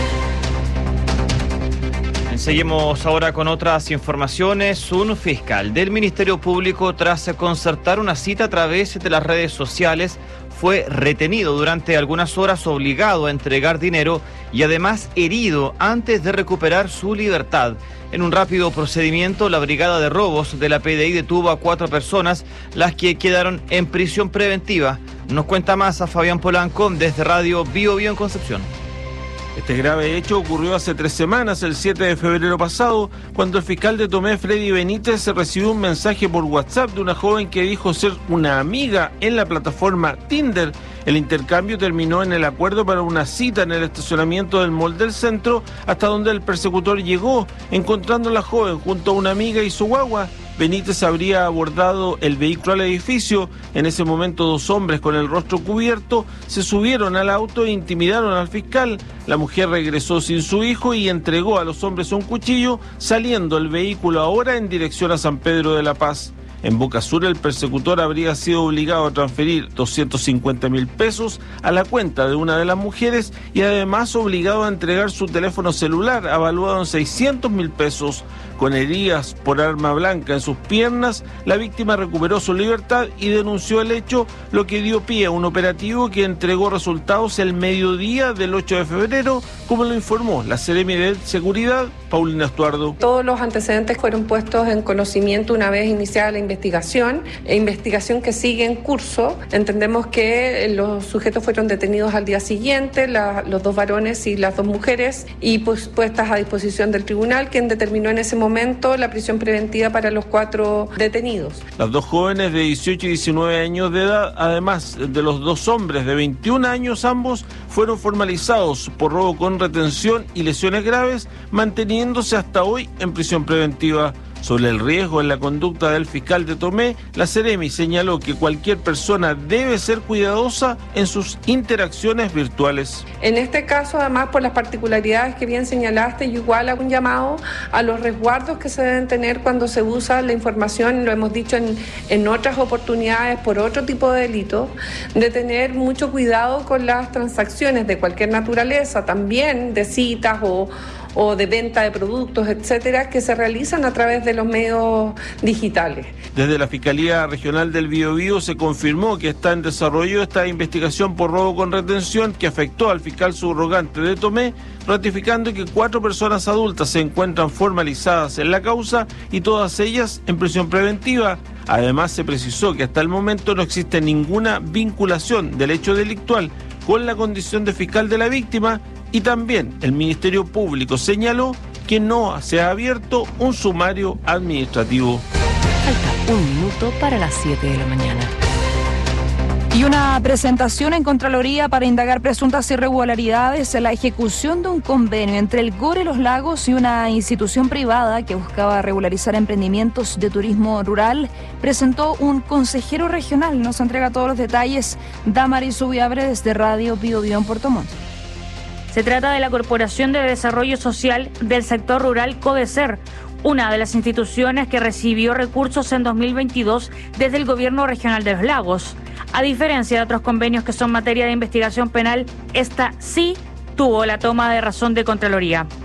Speaker 4: Seguimos ahora con otras informaciones. Un fiscal del Ministerio Público, tras concertar una cita a través de las redes sociales, fue retenido durante algunas horas, obligado a entregar dinero y además herido antes de recuperar su libertad. En un rápido procedimiento, la Brigada de Robos de la PDI detuvo a 4 personas, las que quedaron en prisión preventiva. Nos cuenta más a Fabián Polanco desde Radio BioBio en Concepción.
Speaker 16: Este grave hecho ocurrió hace 3 semanas, el 7 de febrero pasado, cuando el fiscal de Tomé, Freddy Benítez, recibió un mensaje por WhatsApp de una joven que dijo ser una amiga en la plataforma Tinder. El intercambio terminó en el acuerdo para una cita en el estacionamiento del mall del centro, hasta donde el persecutor llegó, encontrando a la joven junto a una amiga y su guagua. Benítez habría abordado el vehículo al edificio. En ese momento 2 hombres con el rostro cubierto se subieron al auto e intimidaron al fiscal. La mujer regresó sin su hijo y entregó a los hombres un cuchillo, saliendo el vehículo ahora en dirección a San Pedro de la Paz. En Boca Sur, el persecutor habría sido obligado a transferir 250.000 pesos a la cuenta de una de las mujeres y además obligado a entregar su teléfono celular, avaluado en 600.000 pesos. Con heridas por arma blanca en sus piernas, la víctima recuperó su libertad y denunció el hecho, lo que dio pie a un operativo que entregó resultados el mediodía del 8 de febrero, como lo informó la Seremi de Seguridad, Paulina Estuardo.
Speaker 6: Todos los antecedentes fueron puestos en conocimiento una vez iniciada la investigación que sigue en curso. Entendemos que los sujetos fueron detenidos al día siguiente, los 2 varones y las 2 mujeres, y pues puestas a disposición del tribunal, quien determinó en ese momento la prisión preventiva para los 4 detenidos.
Speaker 16: Las 2 jóvenes de 18 y 19 años de edad, además de los 2 hombres de 21 años, ambos fueron formalizados por robo con retención y lesiones graves, manteniéndose hasta hoy en prisión preventiva. Sobre el riesgo en la conducta del fiscal de Tomé, la Seremi señaló que cualquier persona debe ser cuidadosa en sus interacciones virtuales.
Speaker 6: En este caso, además, por las particularidades que bien señalaste, yo igual hago un llamado a los resguardos que se deben tener cuando se usa la información, lo hemos dicho en otras oportunidades por otro tipo de delitos, de tener mucho cuidado con las transacciones de cualquier naturaleza, también de citas o de venta de productos, etcétera, que se realizan a través de los medios digitales.
Speaker 16: Desde la Fiscalía Regional del Biobío se confirmó que está en desarrollo esta investigación por robo con retención que afectó al fiscal subrogante de Tomé, ratificando que 4 personas adultas se encuentran formalizadas en la causa y todas ellas en prisión preventiva. Además, se precisó que hasta el momento no existe ninguna vinculación del hecho delictual con la condición de fiscal de la víctima. Y también el Ministerio Público señaló que no se ha abierto un sumario administrativo.
Speaker 2: Falta 1 minuto para las 7 de la mañana.
Speaker 8: Y una presentación en Contraloría para indagar presuntas irregularidades en la ejecución de un convenio entre el GORE Los Lagos y una institución privada que buscaba regularizar emprendimientos de turismo rural, presentó un consejero regional. Nos entrega todos los detalles Damaris Ubiabre desde Radio Biobío en Puerto Montt.
Speaker 17: Se trata de la Corporación de Desarrollo Social del Sector Rural, CODESER, una de las instituciones que recibió recursos en 2022 desde el Gobierno Regional de Los Lagos. A diferencia de otros convenios que son materia de investigación penal, esta sí tuvo la toma de razón de Contraloría.